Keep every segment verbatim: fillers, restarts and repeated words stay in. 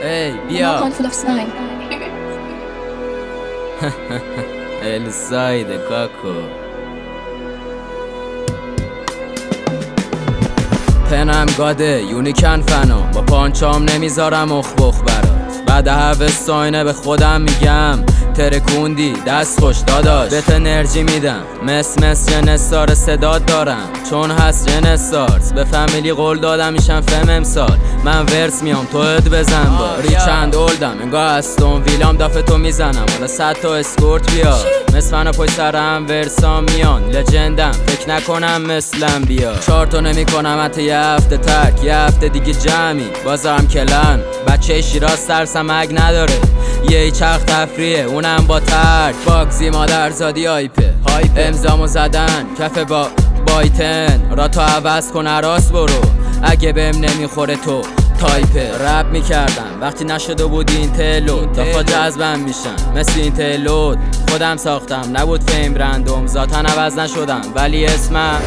ای بیا Not full of slime. El side کاکو پنم گاده یونیکن فنا با پانچام نمیذارم اخ بخ برات بعد هوستاینه به خودم میگم ترکوندی دست خوش داداش بهت انرژی میدم مس مس جنسار صدات دارم چون هست جنسارز به فامیلی قول دادم میشم فم امسال من ورس میام تو اد بزن با ریچند اولدم انگاه استون ویلام دافه تو میزنم حالا صد تا اسکورت بیا مسفن پای سرم ورسام میان لجندم فکر نکنم مثلم بیا چهار تا نمی کنم حتی یه هفته ترک یه هفته دیگه جمعی بازارم کلن بچه شیراز ترسم اگ نداره یه چرخ تفریه اونم با ترک باگزی مادرزادی آیپه امضامو زدن کف با بایتن را تا عوض کن عراس برو اگه بهم نمیخوره تو تایپه رپ میکردم وقتی نشده بود این تلود دافا جذبم میشن مثل این تلود خودم ساختم نبود فیم برندوم ذاتا عوض نشدم ولی اسمم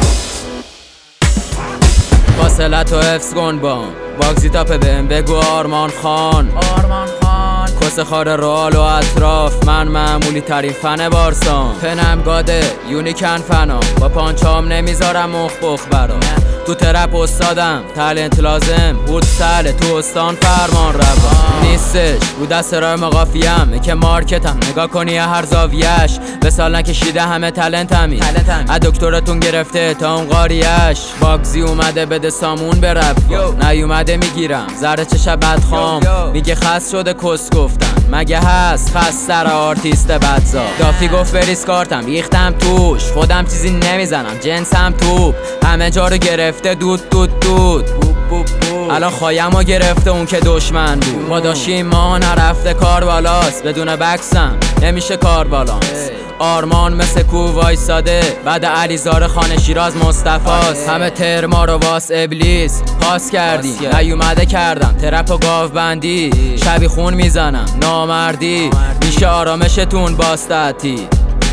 فاصلت و حفظ کن بام باگزی تاپه بهم بگو آرمان خان آرمان خان کس خار رال و اطراف من معمولی ترین فن بارسان پنم گاده یونیکن فنا با پانچام نمیذارم مخ بخ برا تو ترپ استادم تالنت لازم بود سله تو استان فرمان روا نیستش رو دست راه مقافیم که مارکتم نگاه کنی هر زاویش به سال نکشیده همه تلنت همی از دکترتون گرفته تا اون قاریش باگزی اومده بده سامون به رپ نیومده میگیرم زره چه شبت خام میگه خست شده کس گفتم مگه هست خست سر آرتیست بدزا دافی گفت بریز کارتم ریختم توش خودم چیزی نمیزنم جنسم توپ همه جا رو گرفته دود دود دود الان خایمو گرفته اون که دشمن بود ما داشتیم ما نرفته کار بالاست بدون بکسم نمیشه کار بالانس آرمان مثل کو وایساده بعد علیزار خانه شیراز مصطفاست همه ترما رو واس ابلیس پاس کردی نیومده کردم ترپ و گاو بندی شبی خون میزنم نامردی میشه آرامشتون باستتی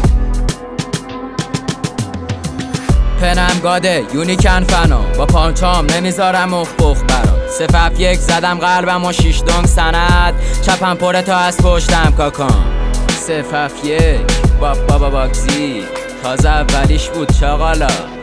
پنم گاده یونیکن فنا با پانچام نمیذارم اخ بخ برات صفف یک زدم قلبم و شیش دونگ سند چپم پره تا از پشتم کاکام صفف یک با بابا باگزی تازه اولیش بود چاقالا